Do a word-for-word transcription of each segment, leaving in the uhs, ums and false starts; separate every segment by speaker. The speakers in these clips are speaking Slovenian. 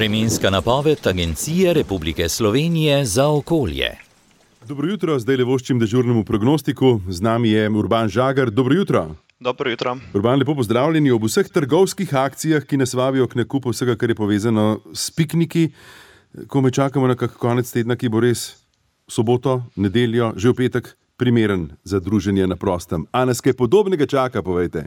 Speaker 1: Vremenska napoved Agencije Republike Slovenije za okolje.
Speaker 2: Dobro jutro, zdaj le voščim dežurnemu prognostiku. Z nami je Urban Žagar. Dobro jutro.
Speaker 3: Dobro jutro.
Speaker 2: Urban, lepo pozdravljeni ob vseh trgovskih akcijah, ki nas vabijo k nakupu vsega, kar je povezano s pikniki. Ko me čakamo na kak konec tedna, ki bo res soboto, nedeljo, že v petek primeren za druženje na prostem. A nas kaj podobnega čaka, povejte?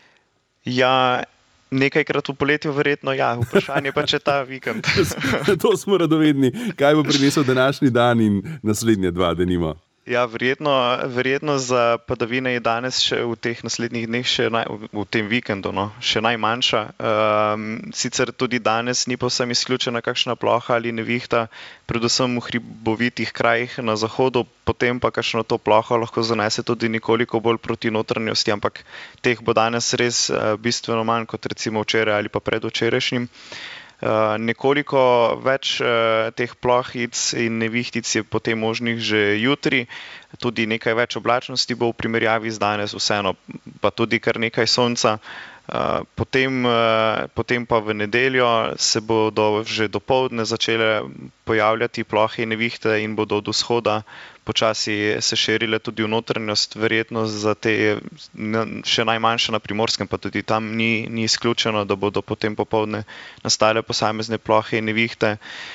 Speaker 3: Ja, nekajkrat v poletju verjetno ja. Vprašanje pa, če ta vikend.
Speaker 2: To smo radovedni. Kaj bo prinesel današnji dan in naslednje dva, denimo?
Speaker 3: Ja, verjetno, verjetno za padavine je danes še v teh naslednjih dneh, še naj, v tem vikendu, no, še najmanjša. Um, sicer tudi danes ni povsem izključena kakšna ploha ali nevihta, predvsem v hribovitih krajih na zahodu, potem pa kakšno to ploho lahko zanese tudi nekoliko bolj proti notranjosti, ampak teh bo danes res uh, bistveno manj kot recimo včeraj ali pa predvčerajšnjim. Uh, nekoliko več uh, teh plohic in nevihtic je potem možnih že jutri, tudi nekaj več oblačnosti bo v primerjavi z danes, vseeno pa tudi kar nekaj sonca. Uh, potem, uh, potem pa v nedeljo se bodo že dopoldne začele pojavljati plohe in nevihte in bodo od vzhoda počasi se širile tudi v notranjost, verjetno za te še najmanjše na Primorskem, pa tudi tam ni, ni izključeno, da bodo potem popoldne nastale posamezne plohe in nevihte.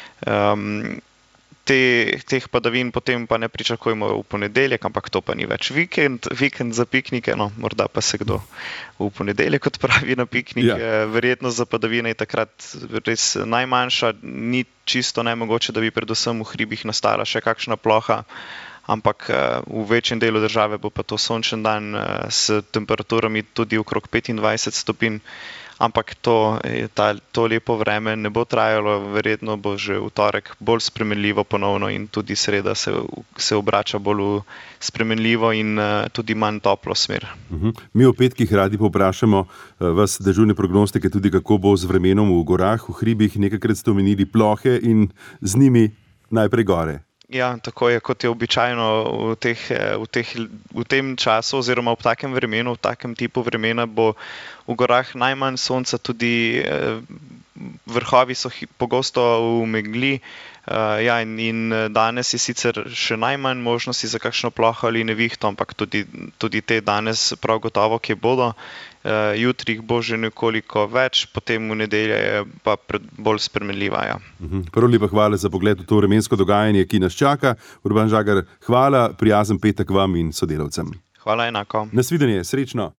Speaker 3: Um, Te, teh padavin potem pa ne pričakujemo v ponedeljek, ampak to pa ni več vikend, vikend za piknike, no, morda pa se kdo v ponedeljek odpravi na piknik. Ja. Verjetno za padavine je takrat res najmanjša, ni čisto nemogoče, da bi predvsem v hribih nastala še kakšna ploha, ampak v večjem delu države bo pa to sončen dan s temperaturami tudi okrog petindvajset stopinj. Ampak to, ta, to lepo vreme ne bo trajalo, verjetno bo že v torek bolj spremenljivo ponovno in tudi sreda se, se obrača bolj v spremenljivo in uh, tudi manj toplo smer.
Speaker 2: Uh-huh. Mi v petkih radi povprašamo uh, vas dežurne prognostike tudi, kako bo z vremenom v gorah, v hribih. Nekajkrat ste omenili plohe in z njimi najprej gore.
Speaker 3: Ja, tako je, kot je običajno v, teh, v, teh, v tem času oziroma v takem vremenu, v takem tipu vremena bo v gorah najmanj sonca, tudi eh, vrhovi so pogosto v megli. Uh, ja, in, in danes je sicer še najmanj možnosti za kakšno ploho ali nevihto, ampak tudi, tudi te danes prav gotovo, ki bodo. Uh, jutri jih bo že nekoliko več, potem v nedeljo je pa pred, bolj spremenljiva. Ja.
Speaker 2: Uh-huh. Prvo lepa hvala za pogled v to vremensko dogajanje, ki nas čaka. Urban Žagar, hvala, prijazen petek vam in sodelavcem.
Speaker 3: Hvala enako.
Speaker 2: Nasvidenje, srečno.